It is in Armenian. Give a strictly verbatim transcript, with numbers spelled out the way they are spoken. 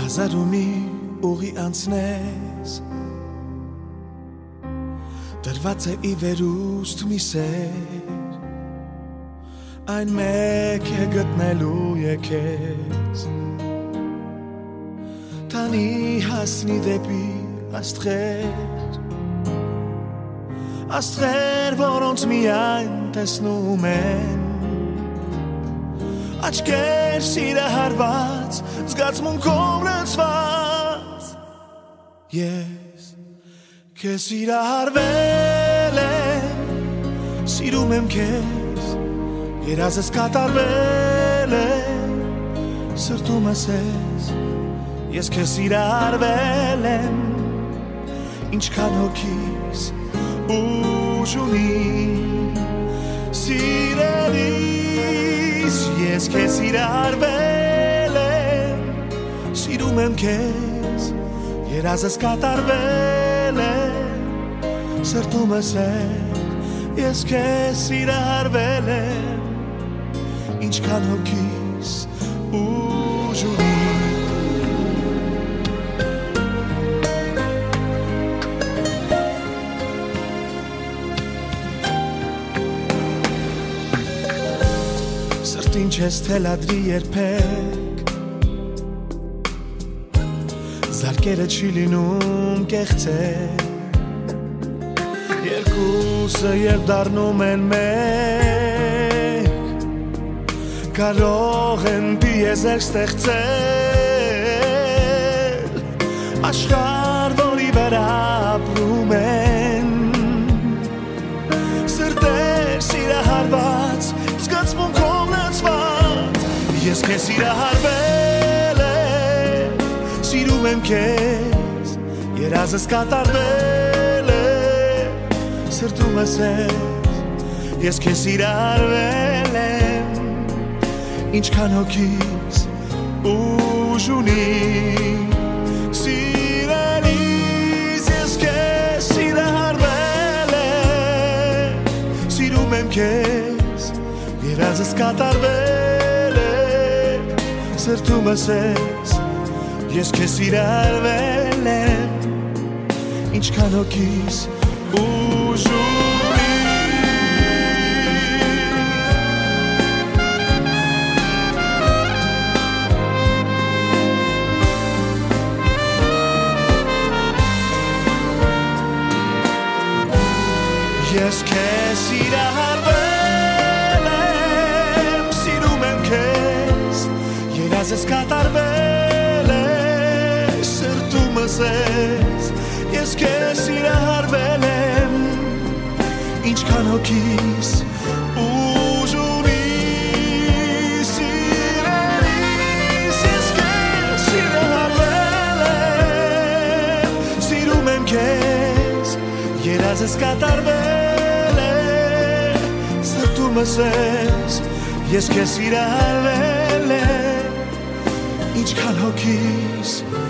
Հազարումի ուղի անցնես Դրված է ի վերուստ մի սեր Այն մեկ է գտնելու եկես Տանի հասնի դեպի աստղեր Աստղեր, որոնց միայն տեսնում են Աչքեր սիրահարված, զգացմունքով լցված Ես քեզ սիրահարվել եմ Սիրում եմ քեզ Երազս կատարվել է Սրտումս ես Ես քեզ սիրահարվել եմ Ինչքան հոգիս ուժ ունի Սիրելիս Ես քեզ սիրահարվել եմ Սիրում եմ քեզ Երազս կատարվել է Սրտումս ես Ես քեզ սիրահարվել եմ Ինչքան հոգիս ուժ ունի Սրտին չես թելադրի երբեք Զարկերը չի լինում կեղծեք Երկուսը երբ դառնում են մեկ Կարող են դիեզեր ստեղծել Աշխարհ, որի վրա ապրում են Սրտեր սիրահարված Զգացմունքով լցված Ես քեզ սիրահարվել եմ Սիրում եմ քեզ Երազս կատարվել է Սրտումս ես Ես քեզ սիրահարվել եմ Ինչքան հոգիս ուժ ունի Սիրելիս Ես քեզ սիրահարվել եմ Սիրում եմ քեզ Երազս կատարվել է Սրտումս ես Ես քեզ սիրահարվել եմ Ինչքան հոգիս ուժ ունի Ես քեզ սիրահարվել եմ Սիրում եմ քեզ Երազս կատարվել է Սրտումս ես Ես քեզ սիրահարվել եմ Ինչքան հոգիս ուժ ունի Սիրելիս Ես քեզ սիրահարվել եմ Սիրում եմ քեզ Երազս կատարվել է Սրտումս ես Ես քեզ սիրահարվել եմ Ինչքան հոգիս